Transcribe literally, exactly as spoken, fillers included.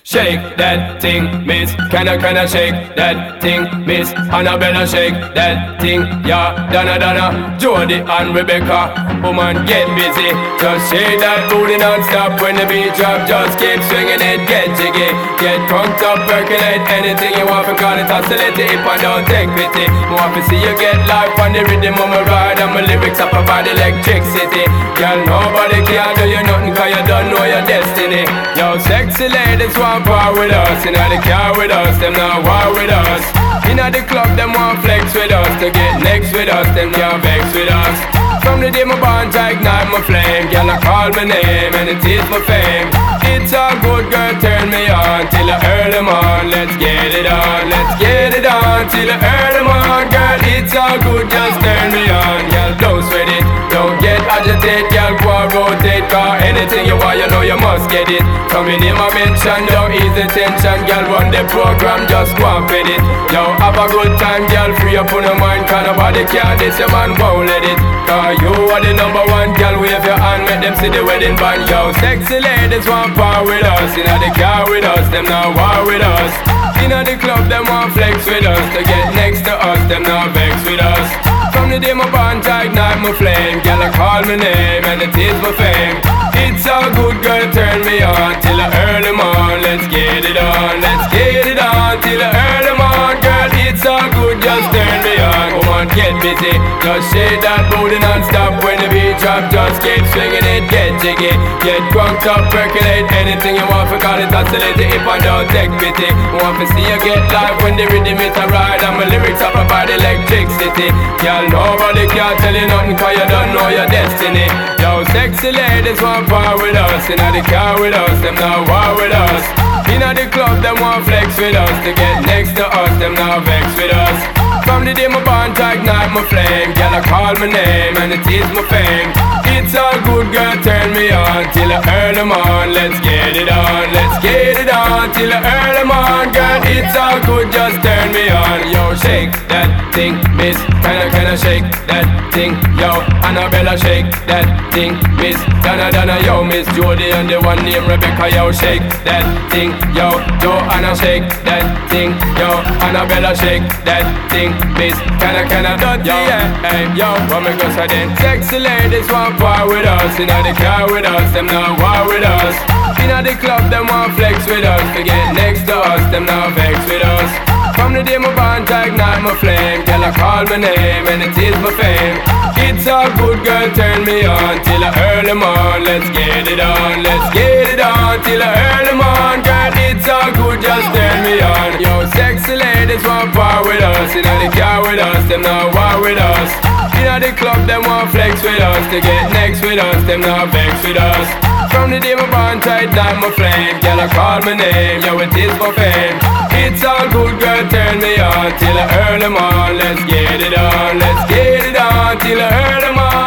Shake that thing, miss. Can I, can I shake that thing, miss? Annabella, shake that thing, yeah. Donna, Donna, Jody and Rebecca. Woman, get busy. Just shake that booty non-stop when the beat drop. Just keep swinging it, get jiggy. Get crunked up, percolate anything you want. Because it oscillate if I don't take pity. Want to see you get life on the rhythm of my ride. And my lyrics up about electricity. Girl, nobody can do you nothing cause you don't know your destiny. Yo, sexy ladies want part with us. Inna the car with us, them not war with us. Inna the club, them want flex with us. To get next with us, them can't vex with us. From the day my bond, I ignite my flame. Girl, I call my name and it is my fame. It's a good girl, turn me on till I earn them on. Let's get it on, let's get it on till I earn them on. Girl, it's all good, just turn me on. Girl, don't sweat it, don't get agitated. Girl, go and rotate, cause anything you want, you know you must get it. Coming in my mention, don't ease the tension. Girl, run the program, just go and fit it. Yo, have a good time, girl, free up on your mind. Cause nobody can this, your man won't let it. Cause you are the number one, girl, wave your hand, make them see the wedding band. Yo, sexy ladies want part with us. Inna the car with us, them not war with us. Inna the club, them want flex with us. To get next to us, them not vex with us. From the day my bond, I ignite my flame. Girl, I call my name and it is my fame. It's a good girl, turn me on till I earn them on. Let's get it on, let's get it on till I earn them on. Girl, it's all good, just turn me on. Come on, get busy, just shake that booty non-stop. When the beat drop, just keep swinging it, get jiggy. Get crunked up, percolate anything you want. Because it oscillate if I don't take pity. Want to see you get live when the rhythm it a ride. And my lyrics up about electricity. Girl, nobody can tell you nothing cause you don't know your destiny. Yo, sexy ladies want part with us. Inna the car with us, them not war with us. Inna the club, them want flex with us. To get next to us, them not vex with us. From the day my bond, I ignite my flame. Girl, I call my name and it is my fame. It's all good, girl, turn me on till I earn them on. Let's get it on, let's get it on till I earn them on. Girl, it's all good, just turn me on. Yo, shake that thing, miss. Can I, can I shake that thing? Yo, Annabella, shake that thing, miss. Donna, Donna, yo, Miss Jody and the one named Rebecca. Yo, shake that thing, yo. Joanna, shake that thing, yo. Annabella, shake that thing, miss. Can I, can I, yo, hey, yo, what me go say then? Sexy ladies want part with us. Inna the car with us, them not war with us. Inna the club, them want flex with us. To get next to us, them not vex with us. From the day my bond, I ignite my flame. Girl, I call my name and it is my fame. It's all good, girl, turn me on till I earn them on. Let's get it on, let's get it on till I earn them on. Girl, it's all good, just turn me on. Yo, sexy ladies want part with us. Inna the car with us, them not war with us. Inna the club, them want flex with us. To get next with us, them not vex with us. From the day my bond, I ignite my flame. Girl, I call my name, yo, it is my fame. It's all good, girl, turn me on till I earn them on. Let's get it on, let's get it on till I earn them on.